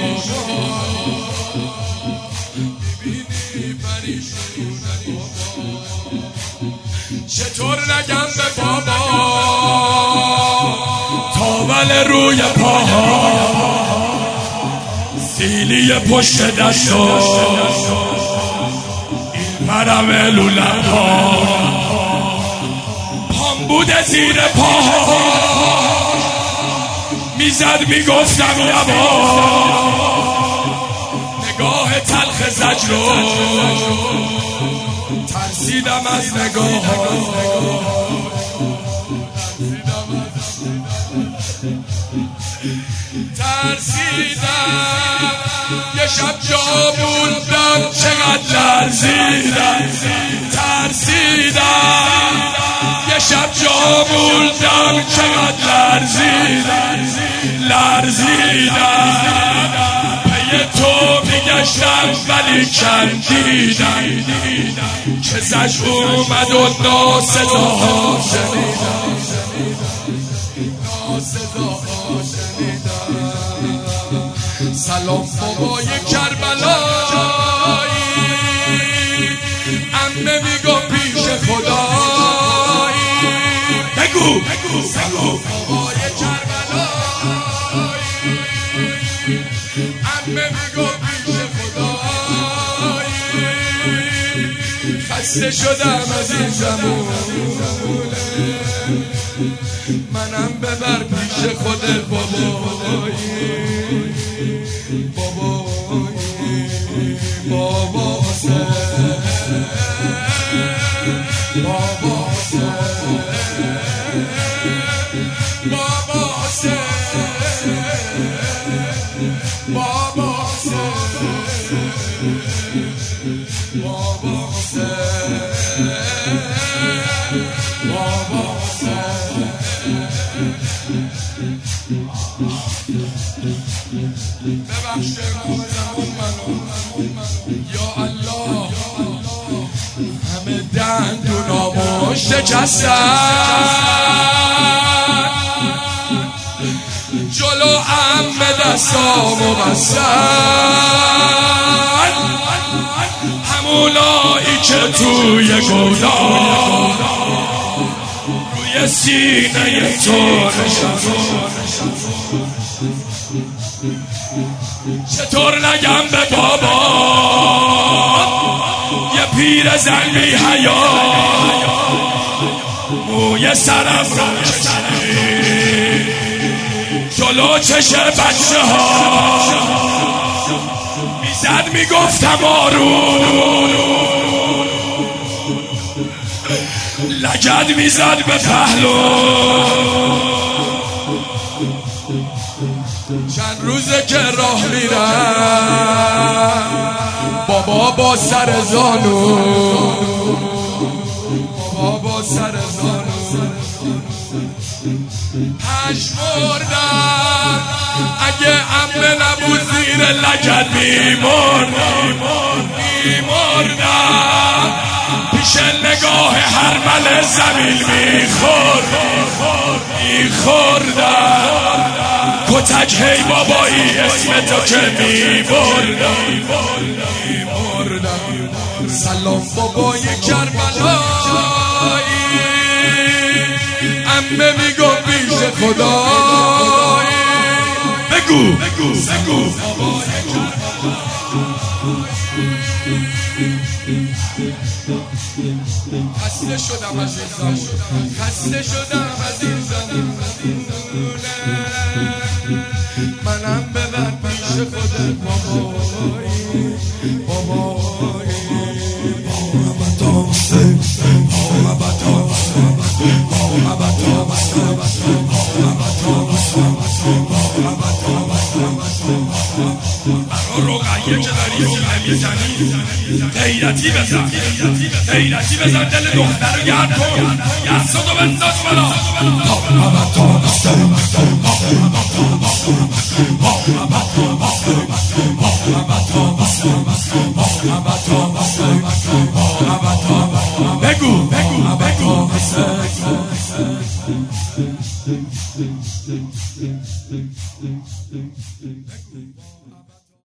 میبینی پریشونی چطور نگم به بابا تاول روی پاها سیلی پشت دستا این پرم لولم‌ها پام بوده زیر پاها میزد میگفتم یبا نگاه تلخ زجرو ترسیدم از نگاه ترسیدم یه شب جا بودم چقدر لرزیدم ترسیدم یه شب جا بودم چقدر لرزیدم پی تو میگشتم ولی کندیدم که زجر اومد و ناسزاها شنیدم سلام بابای کربلایی عمه میگو پیش خدایی بگو سلام بابای کربلایی عمه میگو پیش خدایی خسته شدم از این زمونه منم ببر پیش خودت بابایی بابا یا الله همه دندونامو شکستن جلو عمه دستامو بستن همونایی که توی گودان روی سینه تو نشستن چطور نگم به بابا یه پیر زن بی حیا موی سرم رو کشید جلو چش بچه ها میزد میگفتم آروم لگد میزد به پهلو چند روزه که راه میرم بابا با سر زانو پشمردم اگه عمه نبود زیر لگد میمردم پیش نگاه هر مل زمین میخوردم کتک هی بابایی اسم تو که میبردم سلام بابای کربلایی عمه میگو پیش خدایی بگو بابای خسته شدم از این زمونه منم ببر پیش خودت بابایی روغیه که داری سینه میزنی غیرتی بزن دل دختر رو گرد کن یحصدو بنداز بلا بگو